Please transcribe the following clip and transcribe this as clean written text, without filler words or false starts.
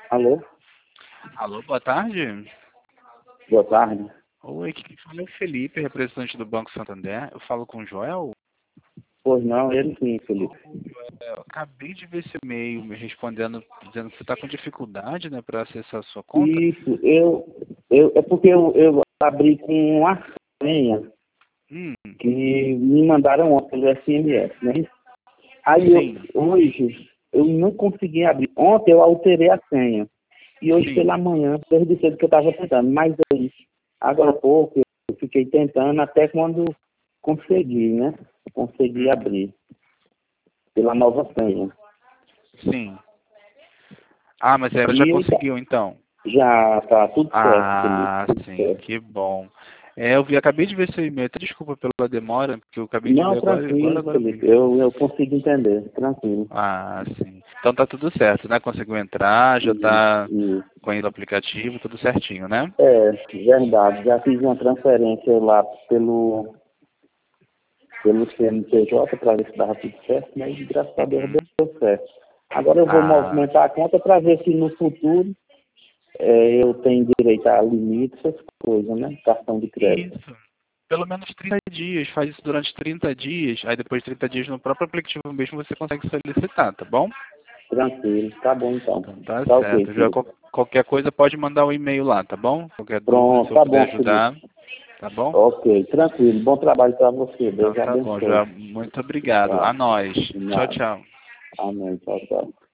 Alô? Alô, boa tarde. Boa tarde. Oi, quem fala é o Felipe, representante do Banco Santander. Eu falo com o Joel. Pois não, ele sim, Felipe. Eu acabei de ver esse e-mail me respondendo, dizendo que você está com dificuldade, né, para acessar a sua conta. Isso, é porque eu abri com uma senha Hum, que me mandaram ontem pelo SMS, né? Aí sim, hoje eu não consegui abrir. Ontem eu alterei a senha. E hoje sim. pela manhã, desde cedo que eu estava tentando. Mas aí, agora há pouco, eu fiquei tentando até quando consegui, né? Consegui Uhum, abrir pela nova senha. sim. Ah, mas ela já E conseguiu, então. já tá tudo certo, Felipe, Ah, tudo sim, certo. que bom. Acabei de ver seu e-mail. Até desculpa pela demora, porque eu acabei de Não, ver tranquilo, agora Felipe. mesmo. Eu consigo entender, tranquilo. Ah, sim. Então tá tudo certo, né? Conseguiu entrar, já E, tá e, com o aplicativo, tudo certinho, né? verdade. Já fiz uma transferência lá pelo CNPJ para ver se dava tudo certo, mas graças a Deus Uhum. deu certo. Agora eu vou Ah, movimentar a conta para ver se no futuro eu tenho direito a limite, essas coisas, né? Cartão de crédito. isso. Pelo menos 30 dias. Faz isso durante 30 dias. Aí depois de 30 dias no próprio aplicativo mesmo você consegue solicitar, tá bom? Tranquilo. Tá bom então. Então tá Tá ok, certo. Felipe. Qualquer coisa pode mandar um e-mail lá, tá bom? Qualquer dúvida, se Pronto, eu tá puder bom, Felipe. ajudar, tá bom? Ok, tranquilo. Bom trabalho para você. Então Deus tá bom, abençoe. já. Muito obrigado. Tá. A nós. De Tchau, nada. tchau. Amém. Tchau, tchau.